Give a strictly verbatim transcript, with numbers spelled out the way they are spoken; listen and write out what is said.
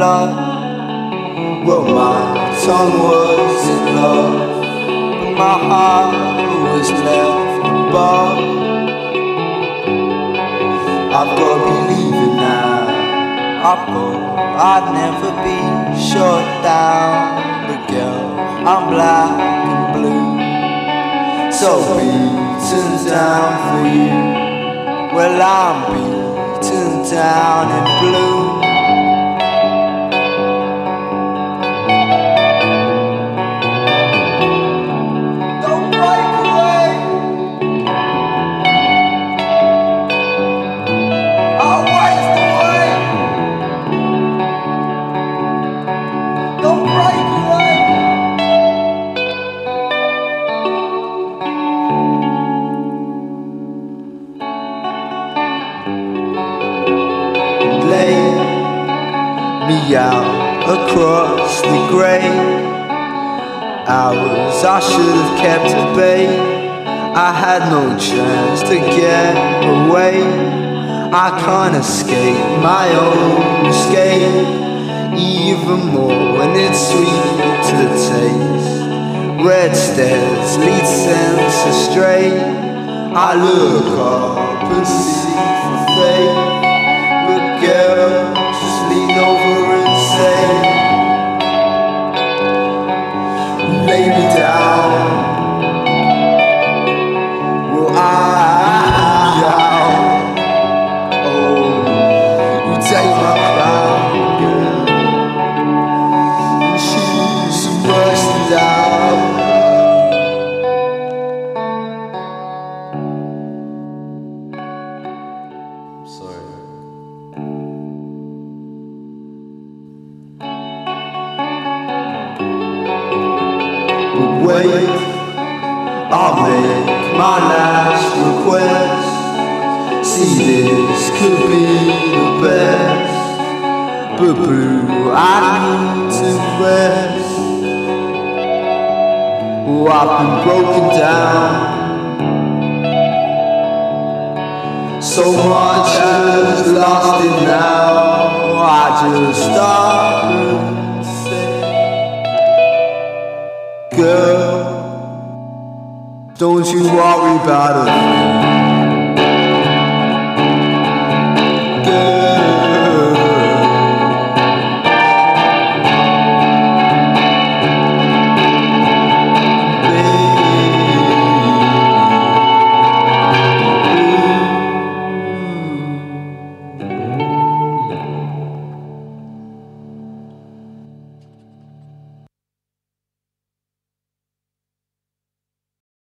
blood. Well, my tongue was in love, but my heart was left above. I've got to be leaving now. I thought I'd never be shut down, but girl, I'm black and blue, so beaten down for you. Well, I'm beaten down in blue. Me out across the grey hours I should have kept at bay. I had no chance to get away. I can't escape my own escape, even more when it's sweet to the taste. Red stairs lead sense astray. I look up and see for fate, but girl, just lean over and say, lay me down. Well, I, oh, you take my crown, girl, and she's bursting down. I'm sorry. Wait, I'll make my last request. See, this could be the best, but blue, I need to rest. Oh, I've been broken down, so much has lost it now. I just stop and say, girl, don't you worry about a thing.